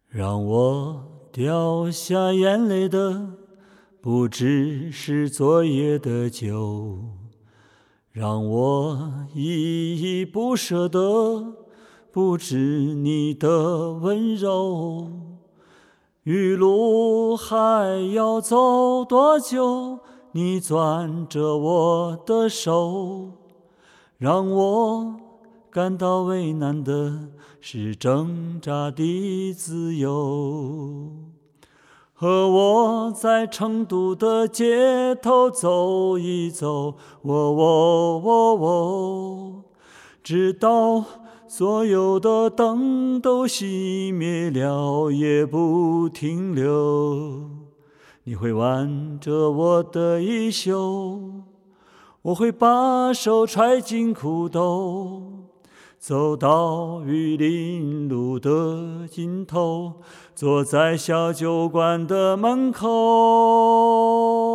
让我掉下眼泪的，不只是昨夜的酒，让我依依不舍的，不止你的温柔。余路还要走多久？你攥着我的手，让我感到为难的是挣扎的自由。和我在成都的街头走一走，直到所有的灯都熄灭了也不停留。你会挽着我的衣袖，我会把手揣进裤兜，走到玉林路的尽头，坐在小酒馆的门口。